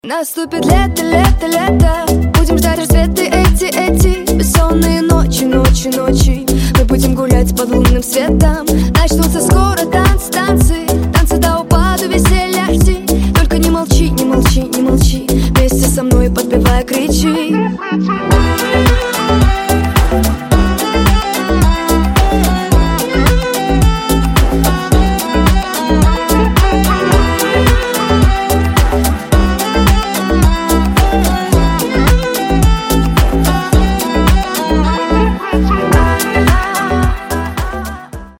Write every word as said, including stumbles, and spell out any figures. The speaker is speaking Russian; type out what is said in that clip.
Наступит лето, лето, лето. Будем ждать рассветы эти, эти бессонные ночи, ночи, ночи. Мы будем гулять под лунным светом.